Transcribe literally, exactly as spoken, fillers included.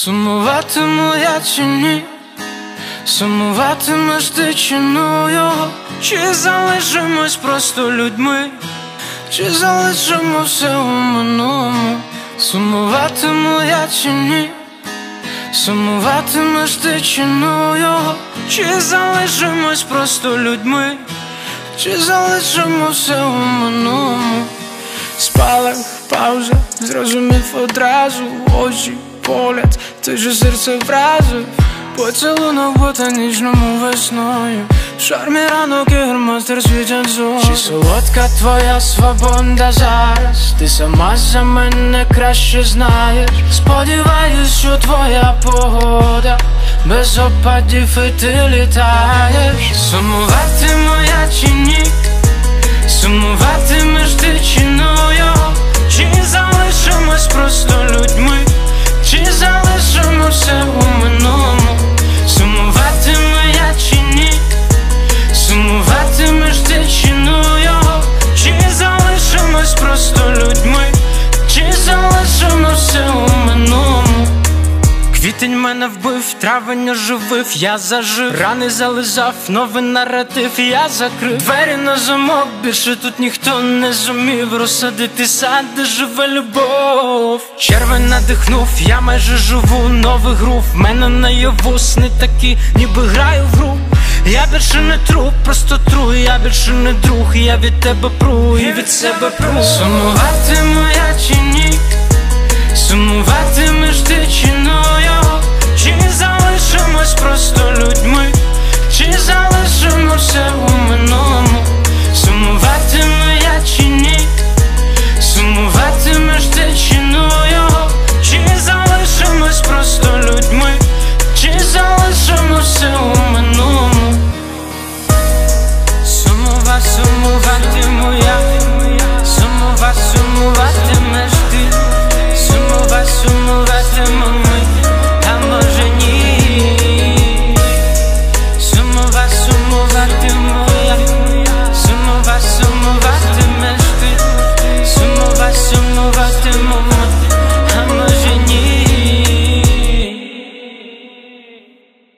Сумуватиму я чи ні? Сумуватимеш ти чи ну його? Чи залишимось просто людьми? Чи залишимо все у минулому? Сумуватиму я чи ні? Сумуватимеш ти чи ну його? Чи залишимось просто людьми? Чи залишимо все у минулому? Спалах, пауза, зрозумів одразу. Очі, погляд, той же серце вразив. Поцілунок ботанічному весною. В шармі ранок і громастер світять зорі. Чи солодка твоя свобода зараз? Ти сама за мене краще знаєш. Сподіваюсь, що твоя погода без опадів і ти літаєш. Сумуватиму я чи ні? Сумуватимеш ти чи ну його? Чи залишимось просто людьми? Чи залишимо все у минулому? Сумуватиму я чи ні? Сумуватимеш ти чи ну його? Чи залишимось просто людьми? Чи залишимо все у минулому? Квітень мене вбив, травень оживив, я зажив. Рани зализав, новий наратив я закрив. Двері на замок, більше тут ніхто не зумів розсадити сад, де живе любов. Червень надихнув, я майже живу, новий грув. Мене наяву сни такі, ніби граю в гру. Я більше не труп, просто тру. Я більше не друг, я від тебе пру і від себе пру. Сумуватиму я чи ні? Сумуватимеш ти чи ну його? Чи залишимось просто людьми? Чи залишимо все у минулому? Сумуватиму я чи ні? Сумуватимеш ти чи ну його? Чи залишимось просто людьми? Чи залишимо все у минулому? Сумува, сумува.